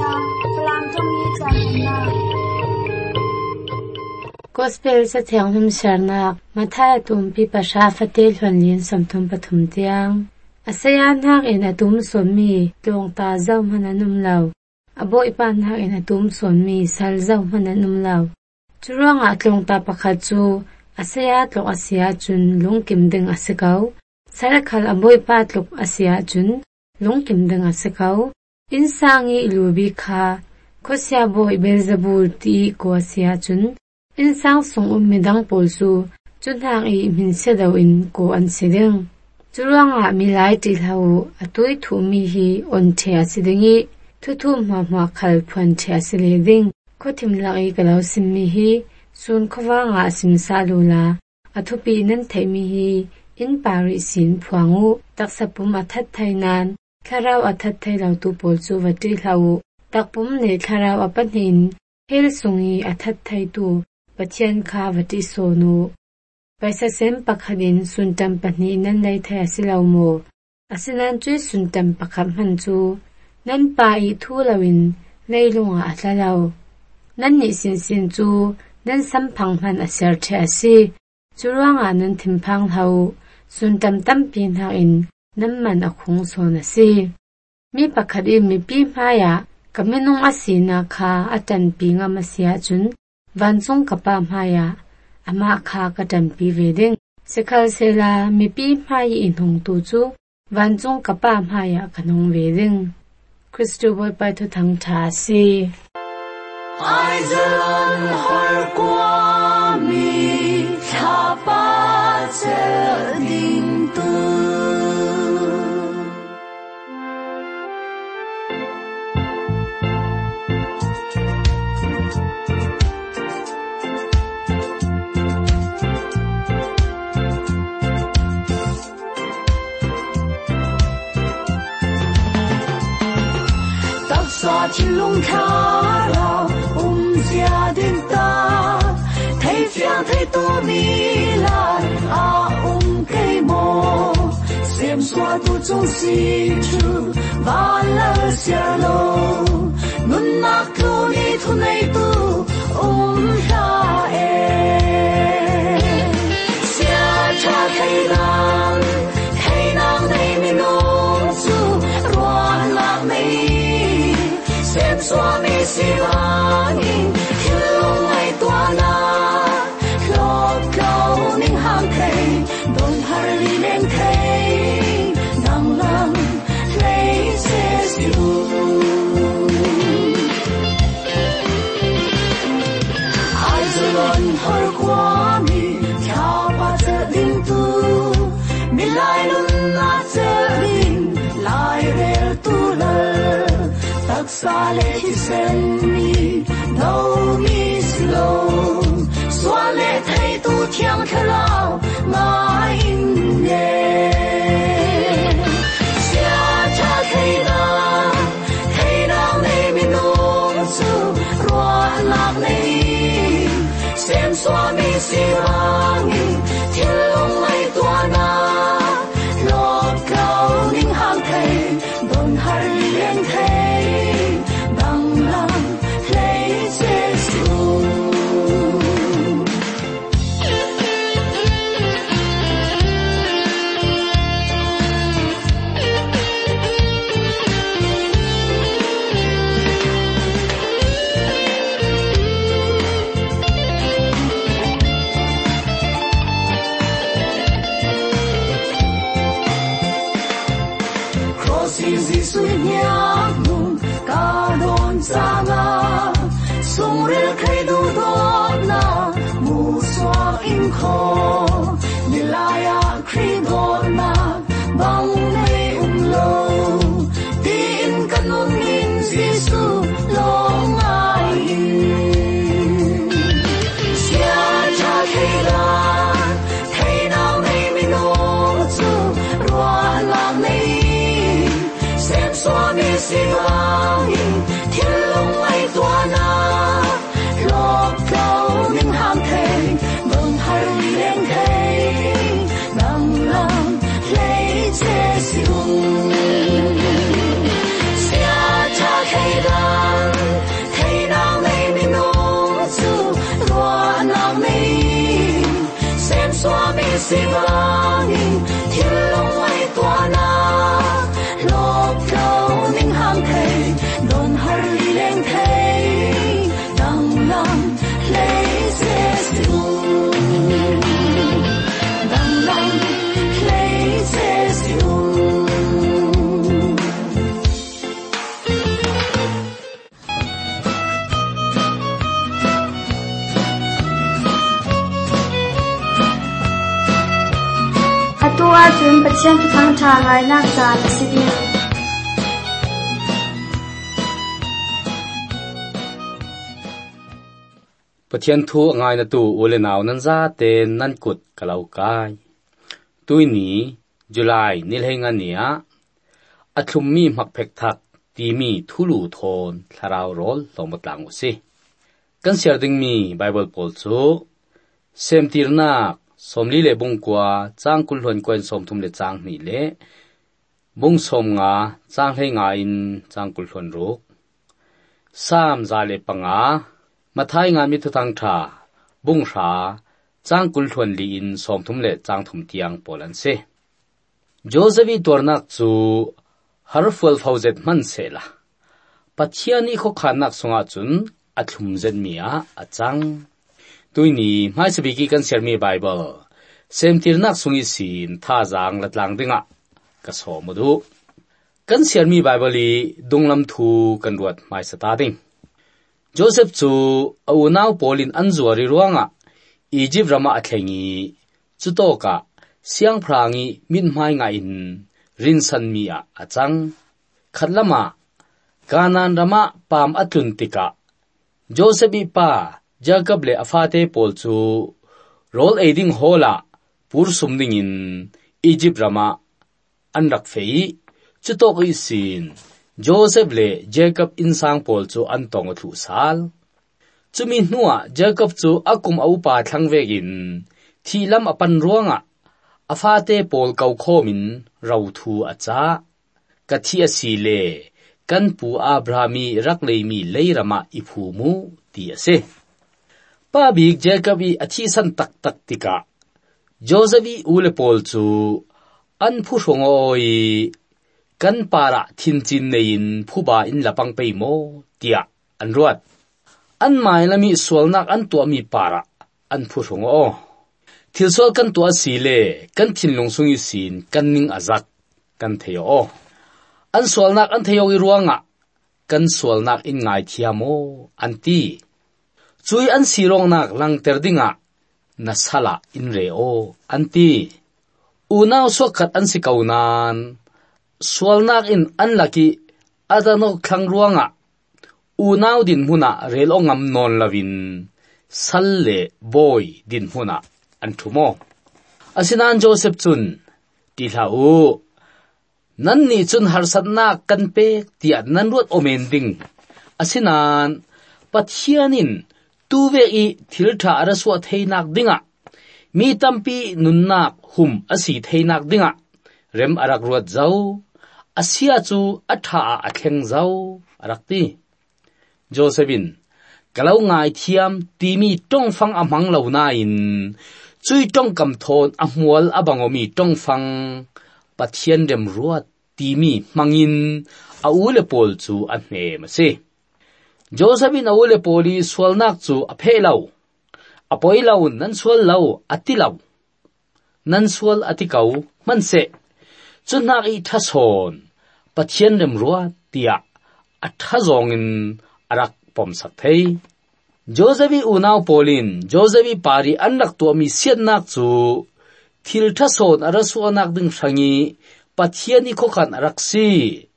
Phlang trong hi chan na Gospel sa thiang hum sharna mathai atum pi pasha fatel hwanlin samthum pathum tiang asayan hak in atum sommi tlong ta zau mananum law aboi pan hak in atum sommi sal zau mananum law churanga tlong ta pakhat chu asaya tlok asia chun lungkim ding asakau sarakhal aboi pa tlok asia chun lungkim ding asakau insangi lubi kha khosya boi belzebul ti ko asia chun insang sung midang polsu chunhang I min sedaw in ko an sideng churanga milai ti hlau atui thu mi hi on the asidingi thu ma khal phun the asileding khothim lai kalau simmi hi sun khowanga simsa lula athupi nan theimi hi in pari sin phuangu taksapum athat thainan kharau athat thailau tu polchu wati hlau takpum ne kharau apanin hel sungi athat thai tu Pathian kha vati sonu paisa sem pakhadin suntam pani nan lai thai asilau mo asinan chui suntam pakham han chu nan pa I thu lawin leilunga atlalau nan ni sin chu nan samphang han asar the asi churuanga nan thimphang hau suntam tampin ha in nan man akhung son asi mi pakhadi mi pi maya kamenung asina kha atan pinga masia chun Vansong kapa maya ama kha kadam pi veding sekhal sela mi pi mai inhong tu chu vansong kapa maya kanong veding Christo boy pai thu thang tha si ai zalon har kwa mi tha pa che ding tu Sa thiên lung khá rào gia đình ta thấy phiang thấy tu mi lại cây mồ xem xóa tu trong xin chu và lỡ xia lô nun nạc tu ni thu này tu ra xia cha thấy nàng này mi nông chu roan lạc này xem xóa mi si vang thiên lung ngày tua na lo cao ninh ham thầy đồn har li lên thầy nang lam lấy xe siêu ai giờ luôn har qua mi theo ba giờ đinh tu mi lại luôn na giờ đinh lại về tu lơ sa lệ chi sen mi đâu mi slow xóa lệ thấy tu thiang khờ lao ngài nghe xia cha thấy nàng này mi nông su roan lạc này xem xóa mi si vang thiên long mai tua na lo cao ninh hàng thầy đồn har liên thầy sung rel khai du do na mu swa in kho nilaya khri do na bang nei lo tin kanun in Jesu long ai sia cha thei nào nei mi no chu ro la nei xem xóa mi si vang thiên long sivangin thilong ai tuana lop câu ning ham thei don har li leng thei dang lam lei se su dang lam lei se su Tua chun pathian tu thang tha ngai nak za sibi pathian thu ngai na tu ule naw nan za te nan kut kalau kai tuini July nilhenga nia athum mi mak phek thak ti mi thulu thon tharau rol lomotlang usi kan sharding mi Bible pol chu semtirna somli le bungkwa changkul hon koin somthum le chang ni le bung som nga chang hei nga in changkul hon ruk sam za le panga mathai nga mi thu tang tha bung sha changkul hon li in somthum le changthum tiang polan se Joseph tornak chu harful fauzet man sela pathiani kho khanak sunga chun athum zen mia achang tuini mai sabiki kan sermi Bible semtirnak sungi sin tha jang latlang dinga ka somudu kan sermi Bible li dunglam thu kan ruat mai sata ding Joseph chu aunaw polin anzuari ruanga Egypt rama athengi chutoka siang phrangi min mai nga in rinsan mia achang khatlama kanan rama pam atluntika Joseph pa Jacob le afate pol chu rol aiding hola pur sumding in Egypt rama anrak fei chutok isin Joseph le Jacob insang pol chu antong thu sal chumi nuwa Jacob chu akum au pa thlangvegin thilam apan ruanga afate pol kau khomin rau thu acha kathi asile kan pu Abrahami rakleimi leirama iphumu ti ase Pabik Jacobi achi san tak tak tika Josevi ule pol chu an phu rongoi kan para thinchin nein phuba in lapang peimo tia an ruat an mai lami solnak an to mi para an phu rongo thilsol kan to sile kan thinlung sungi sin kan ning azak kan theo an solnak an theo i ruanga kan solnak in ngai thiamo anti chui an sirong nak lang terdinga nasala in reo anti unaw sokat an sikaunan swalnak in an laki adano khang ruanga unaw din huna relongam non lavin salle boy din huna anthumo asinan Joseph chun tilhau nan ni chun harsatna kan pe tia nan ruat omending asinan pathianin tuve i thiltha araswa theinak dinga mi tampi nunnak hum asi theinak dinga rem arak ruat zau asia chu atha atheng zau arakti Josephine kalau ngai thiam timi tongfang amang launa in chui tong kam thon amwal abangomi tongfang pathian dem ruat timi mangin aule pol chu anhe mase Josephine awole poli swalnak chu aphelau apoilau nan swal lau atilau nan swal atikau manse chunak I thason pathian dem ruat tia athazongin arak pom sathei Josephine unaw polin Josephine pari anak to mi siatnak chu thil thason arasuanak ding sangi pathiani khokhan araksi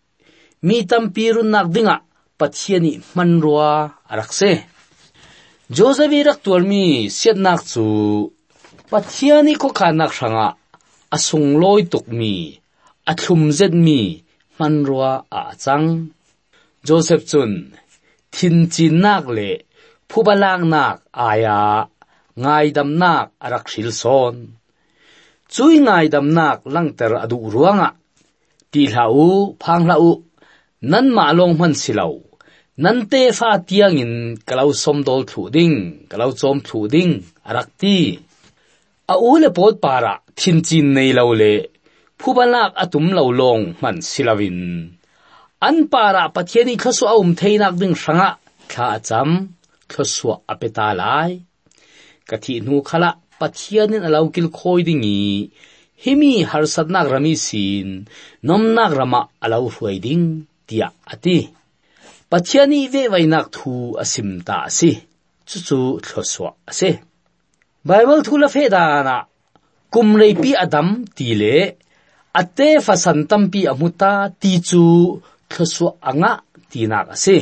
mi tampirun nak dinga pathiani manrua arakse Josephine rak tualmi siatnak chu pathiani khokhanak sanga asungloi tukmi athumzet mi manrua a chang Joseph chun thinchi nak le phubalak nak aya ngaidam nak arak silson chui ngaidam nak langter adu ruanga tilhau phanglau nan malong man silau nan te fa tiangin kalau somdol thuding kalau chom thuding arakti a u le pot para thin chin nei lo le phubalak atum lo long man silawin an para pathiani khasu aum theinak ding sanga kha acham khasu apeta lai kathi nu khala pathianin alaukil khoi dingi himi harsatnak rami sin nomnak rama alau huai ding tia ati pathiani ve vainak thu asim ta si chu thoswa ase Bible thula fe dana kumrei pi adam tile ate fasan tampi amuta ti chu thoswa anga tinak ase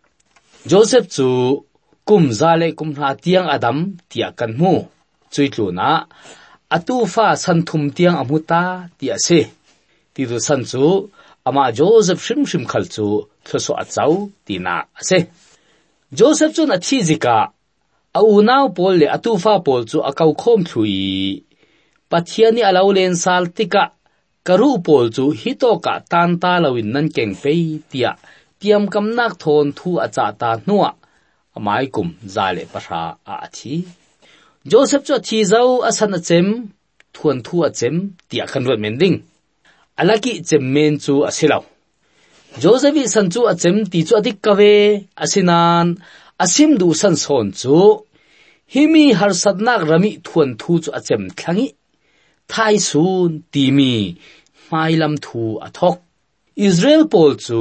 Joseph chu kum zale kum ha tiang adam tia kan mu chuitluna atu fa santhum tiang amuta ti ase ti du san chu ama Joseph shim khal chu thoswa achau tina ase Joseph chu na thi zika au nau pol le atu fa pol chu akau khom thui pathiani alaulen sal tika karu pol chu hitoka tan ta lawin nan keng pe tia tiam kamnak thon thu acha ta nuwa amai kum zale pasha a thi Joseph chu thi zau asan chem thuan thu a chem tia kan ro mending alaki chem men chu asilau Joseph san chu a chem ti chu adik kawe asinan asim du san son chu himi harsatnak rami thuan thu chu achem thlangi thai sun timi mailam thu athok Israel pol chu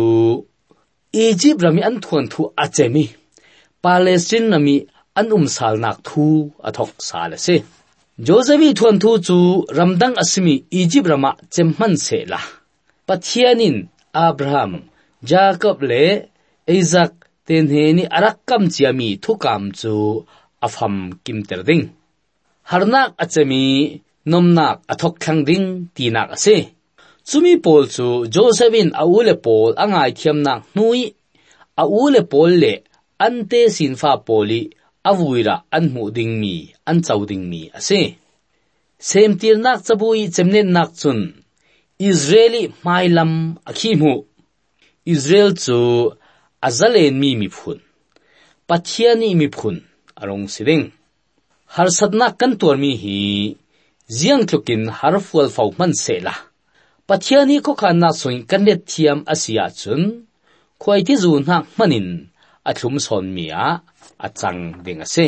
Egypt rami an thuan thu achemi Palestine rami an salnak thu athok salase Joseph thuan thu chu ramdang asimi Egypt rama chemman se la pathianin Abraham Jacob le Isaac tenheni arakam chiami thukam chu afam kimterding harnak achami nomnak athok thangding tinak ase chumi pol chu Josephine aule pol angai thiamnak nui aule pol le ante sinfa poli avuira anmu ding mi an chauding mi ase semtirnak chabui chemnen nak chun Israeli mailam akhimu Israel chu azalen mi phun pathiani mi phun arong siding harsatna kan tur mi hi ziang thukin harfual fau man sela pathiani ko khanna soin kanet thiam asia chun khoiti zu na manin athum son mia achang ding ase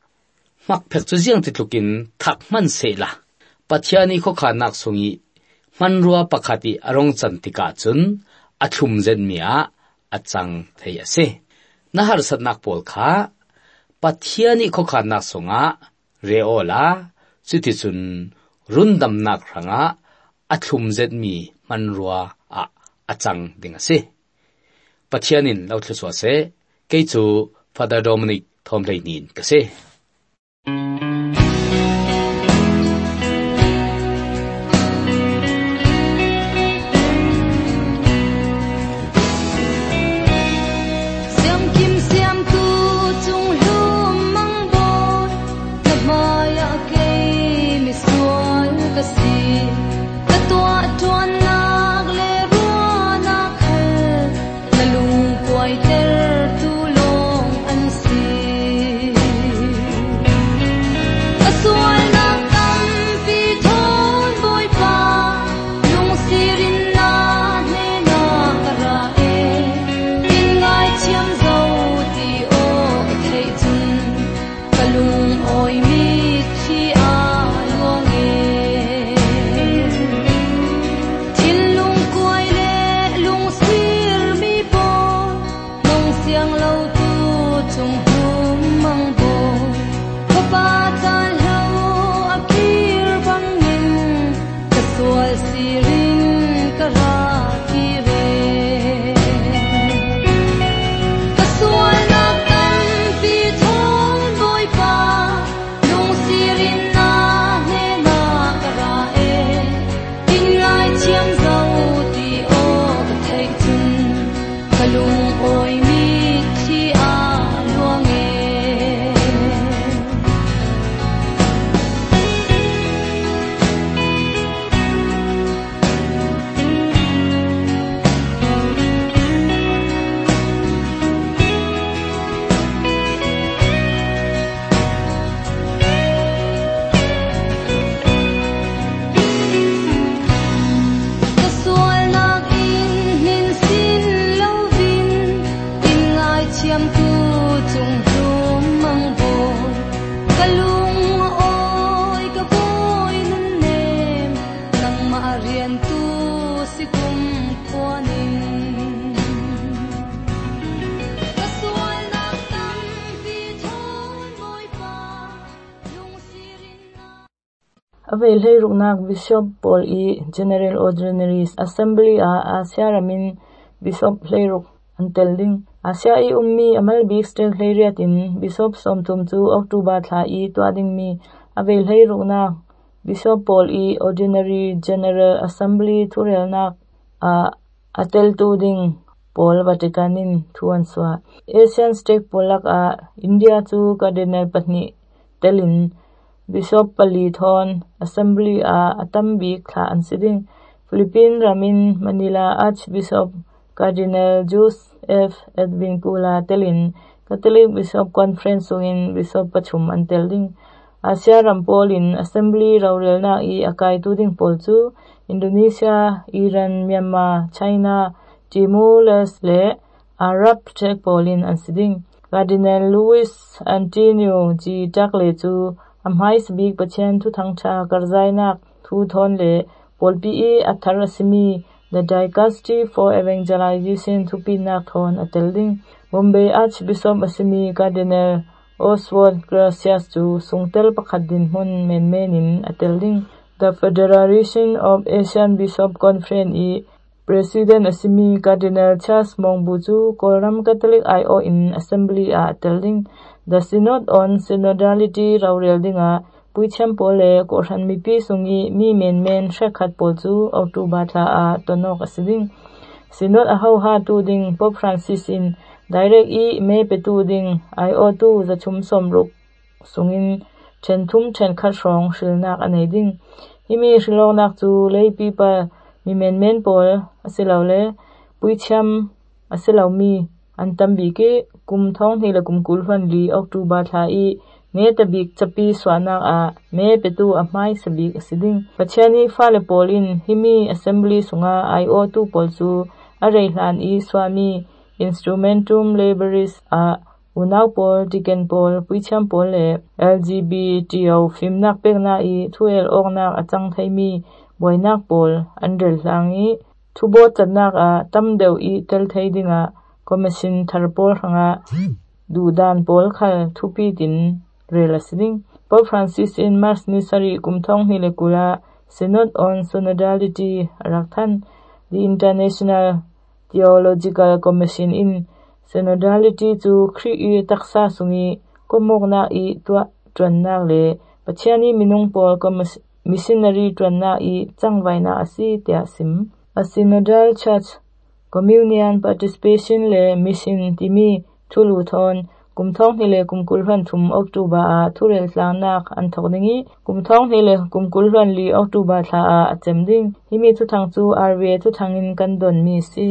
mak phek chu ziang ti thukin thak man sela pathiani ko khanna songi manruwa pakhati arong chantika chun athum zen mia achang thei ase nahar satnak pol kha pathiani ko khanna songa reola chiti chun rundam nak ranga athum zet mi manruwa a achang ding ase pathianin lauthswa se keichu Father Dominic Thomleinin kase thiam tu chung chung mang bo kalung oi ka boy nun nem nang ma rian tu si kum kwanin kaswal nak tam pi thon boy pa lung sirin na Avel hei ruknak Bishop Paul E. General Ordinaries Assembly a Asia Ramin Bishop Hleiruk Antelding Asia I ummi amal big stel hleiriat in Bishop Somtum chu October tha I tuading mi Avel hei ruknak Bishop Paul E. Ordinary General Assembly thurelnak a atel tu ding Paul Vaticanin thuan swa Asian State Polak a India chu Cardinal Patni telin Bishop Palithon Assembly a Atambi kha ansiding Philippine Ramin Manila Archbishop Cardinal Jules F. Edwin Kula telin Catholic Bishop Conference in Bishop Pachum Antelding Asia Rampolin Assembly Raurelna I Akai Tuding Polchu Indonesia, Iran, Myanmar, China, Timor-Leste, Arab Czech Polin ansiding Cardinal Luis Antonio G. Takle chu Amhai Sbik Pachen Tu Thangcha Karzainak Tu Thon Le Polpi Atharasimi The Dicastery for Evangelization Tu Pinak Thon Atelding Bombay Archbishop Asimi Cardinal Oswald Gracias Tu Sungtel Pakadin Hun Menmenin Atelding The Federation of Asian Bishop Conference I President Asimi Cardinal Charles Mongbuchu Koram Catholic I.O. in Assembly a Atelding The Synod on Synodality Raureldinga Puicham Pole Koran Mipi Sungi Mi Men Shekhat Polchu October tha a Tonok Asiding Synod a Hau Ha Tu Ding Pope Francis in Direct I Me Petu Ding I.O. Tu Zachum Somruk Sungin Chenthum Chenkhat Rong Shilnak Aneding Himi Shilongnak Tu Lay Pipa Mi Men Pol Asilawle Puicham Asilawmi Antambike kum thong hila kum kulhan li October tha I nge tabik chapi swanak a me petu amai sabik asiding pachani fale polin himi assembly sunga IO2 polsu arei hlan I swami instrumentum laboris a unaw pol diken pol puicham pol le LGBTO fimnak pekna I thuel oknak achang thaimi boinak pol andrel hlangi thubo chanak a tamdeu I tel thaidinga Commission Tharpol hanga Dudan Pol khal thupi tin relasiding Pope Francis in Mars Nisari kumthong hilekula Synod on Synodality Rakthan the International Theological Commission in Synodality to Kri taksa sungi komokna I tua twanna le pachani minung pol missionary twanna I changwaina asi tia sim a synodal church communion participation le mission timi thulu thon kumthong hile kumkulhan thum October a thurel tlanak anthokningi kumthong hile kumkulhan li October tha a achemding himi thu thangchu arwe thu thangin kandon mi si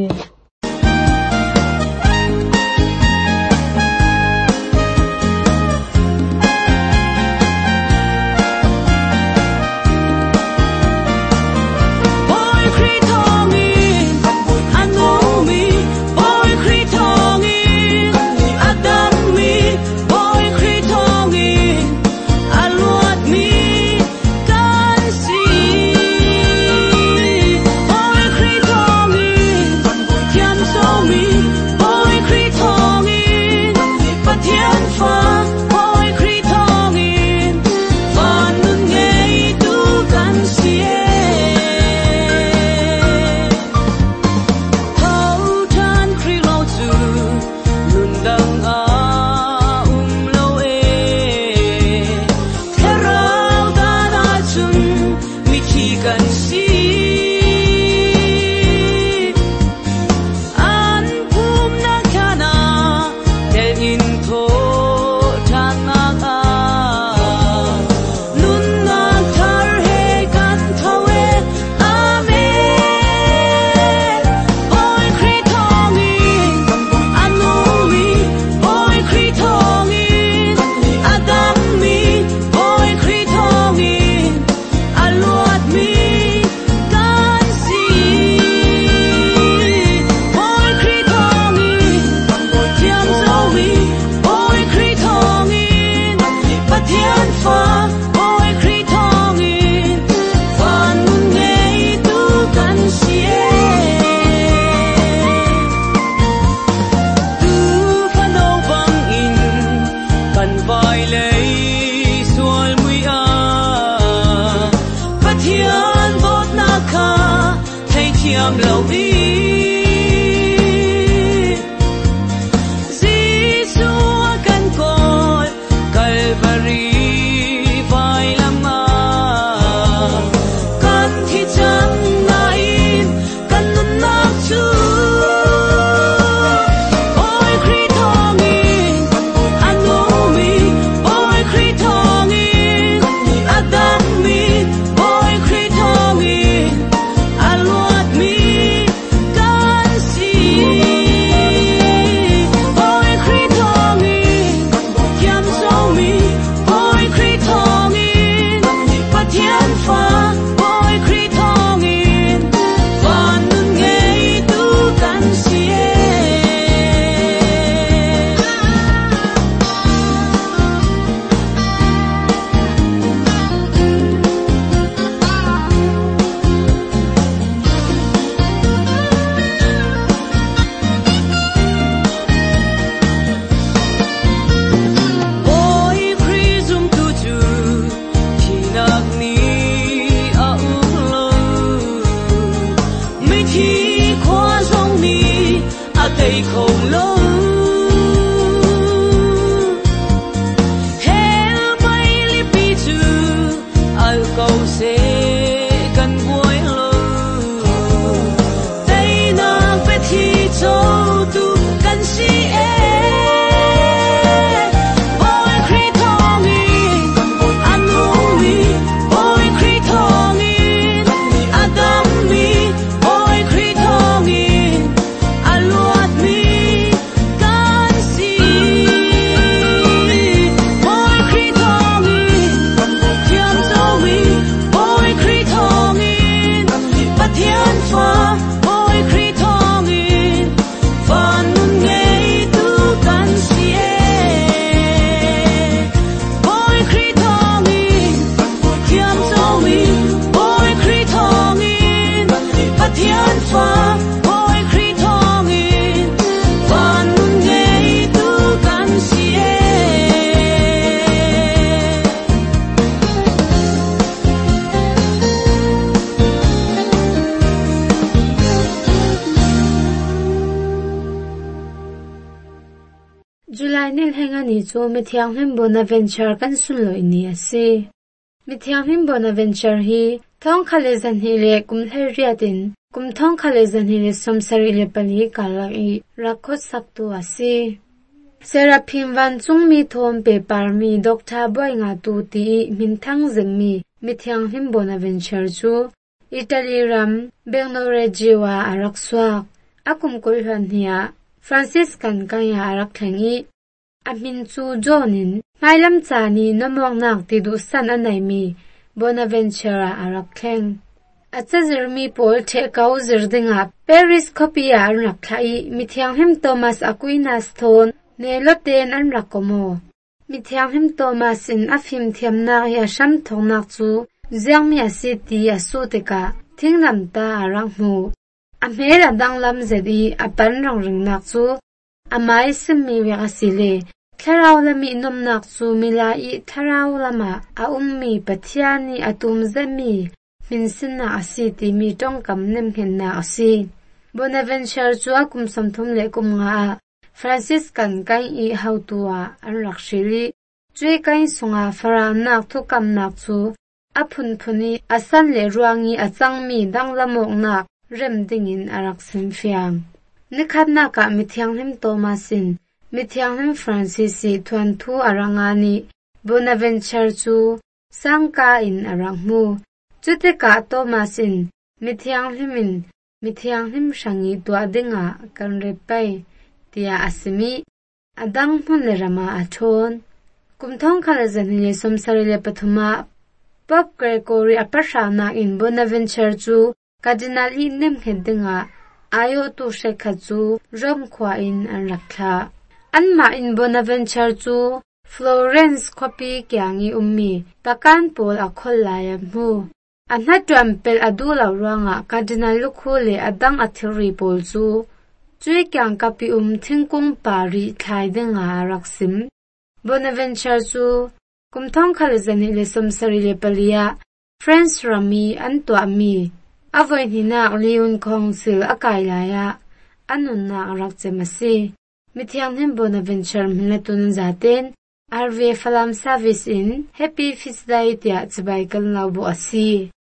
July nil hengani chu mi thiang him Bonaventure kan sunloi ni ase mi thiang him Bonaventure hi thong khale zan hi le kum thlai riatin kum thong khale zan hi le somsari le pali kalai rakhot saktu ase Seraphim van chung mi thom pe parmi Dr. Boy nga tu ti min thang zeng mi thiang him Bonaventure chu Italy ram Bengnorejiwa arakswak akum kolhan hiya Franciscan kaya arak thangi amin chu jonin mailam chani nomok nak ti du san anai mi Bonaventure arak thleng achazirmi pol the kau zirdinga Paris copia arak thlai mi thiang him Thomas Aquinas thon neloten an rakomo mi thiang him Thomas in afim thiamna ya sham thongnak chu ziangmi asiti asuteka thinglam ta arang mu amela danglam zedi apan rang nak chu amai simmi we asile tharau lami nomnak chu milai tharau lama a ummi pathiani atum zami minsinna asiti mi tongkam nemhenna asi Bonaventure chu akum samthum le kum nga Franciscan kai I hautua an rakshili chui kai sunga fara nak thukam nak chu aphun phuni asan le ruangi achangmi danglamok nak rem dingin arak simfiang nikhatna ka mithiang him Thomasin mithiang him Francisi thuan thu arangani Bonaventure chu sangka in arangmu chute ka Thomasin mithiang him shangi tua dinga kan repai tia asimi adang hun le rama athon kumthong khala zanile somsari le pathuma Pope Gregory apashana in Bonaventure chu Cardinal nem hedinga ayo tu shekha chu rom khwa in an rakha anma in Bonaventure chu Florence copy kyangi ummi takan pol akhol laya mu anha trampel adula ruanga Cardinal lukhule adang athiri pol chu chui kyang kapi thingkung pari thlai denga raksim Bonaventure chu kumthong khalzani le somsari le palia Friends rami antwa mi avoin hina liun council akai laya anun na rakchemasi mithiang him Bonaventure minatun zaten RV Falam service in Happy Feast Day tia chibai kan labu asi